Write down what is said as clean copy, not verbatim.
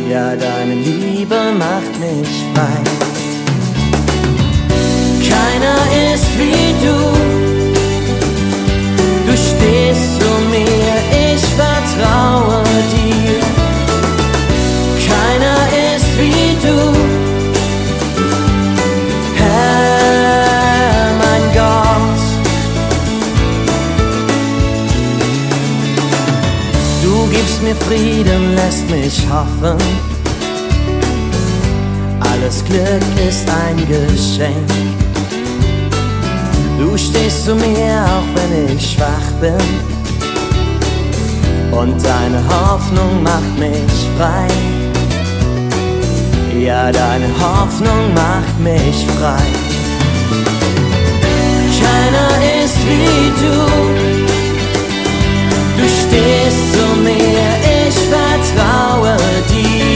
Ja, deine Liebe macht mich frei. Keiner ist wie du, du stehst zu mir, ich vertraue dir. Keiner ist wie du, Herr, mein Gott. Du gibst mir Frieden, lässt mich hoffen. Alles Glück ist ein Geschenk. Du stehst zu mir, auch wenn ich schwach bin. Und deine Hoffnung macht mich frei. Ja, deine Hoffnung macht mich frei. Keiner ist wie du, du stehst zu mir, ich vertraue dir.